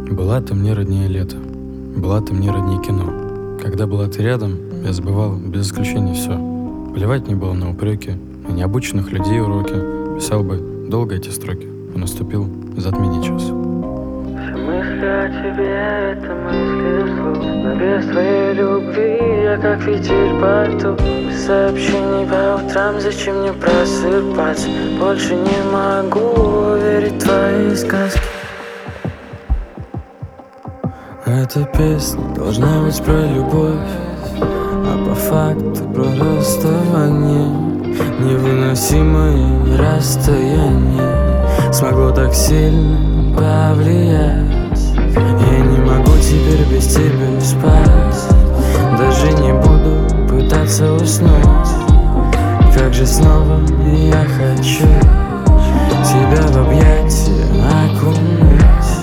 Была ты мне роднее лето, была ты мне роднее кино. Когда была ты рядом, я забывал без исключения все. Плевать мне было на упреки, на необученных людей уроки. Писал бы долго эти строки, и наступил затмение час. Все мысли о тебе — это мысли вслух. Но без твоей любви я как фитиль потух. Без сообщений по утрам, зачем мне просыпаться? Больше не могу верить в твои сказки. Эта песня должна быть про любовь, а по факту про расставание. Невыносимое расстояние смогло так сильно повлиять. Я не могу теперь без тебя спать, даже не буду пытаться уснуть. Как же снова я хочу тебя в объятия окунуть.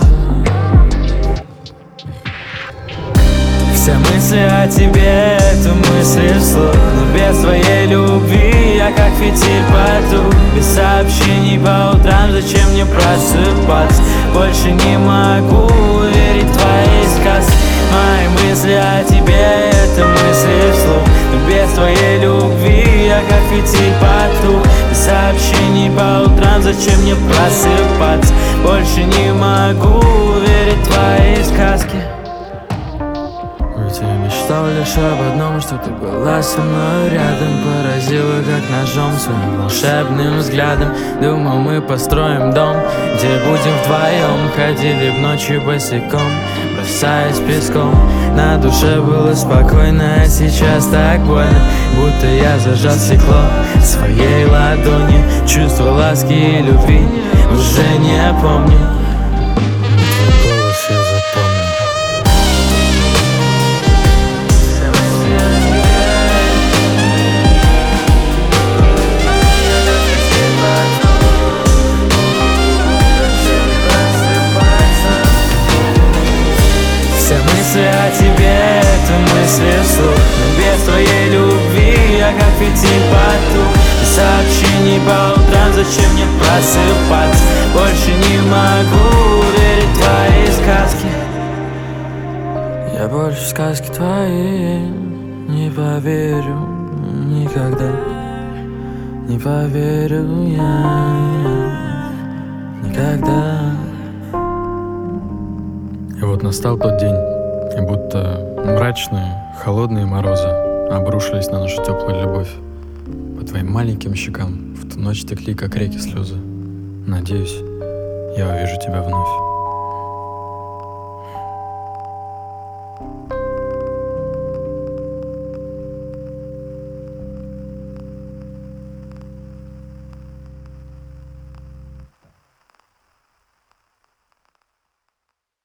Все мысли о тебе — это мысли вслух. Но без твоей любви я как фитиль потух. Без сообщений по утрам, зачем мне просыпаться? Больше не могу верить в твои сказки. Мои мысли о тебе — это мысли вслух. Но без твоей любви я как фитиль потух. Без сообщений по утрам, зачем мне просыпаться? Больше не могу верить в твои сказки. Ведь я мечтал лишь об одном, что ты была со мной рядом. Поразила как ножом своим волшебным взглядом. Думал, мы построим дом, где будем вдвоем. Ходили б ночью босиком, бросаясь песком. На душе было спокойно, а сейчас так больно. Будто я зажал стекло своей ладони. Чувство ласки и любви уже не помню. Твой голос я запомнил. Мысли о тебе — это мысли вслух. Но без твоей любви я как фитиль потух. Без сообщений по утрам, зачем мне просыпаться? Больше не могу верить в твои сказки. Я больше в сказки твои не поверю никогда. Не поверю я никогда. И вот настал тот день, и будто мрачные, холодные морозы обрушились на нашу теплую любовь. По твоим маленьким щекам в ту ночь текли, как реки, слезы. Надеюсь, я увижу тебя вновь.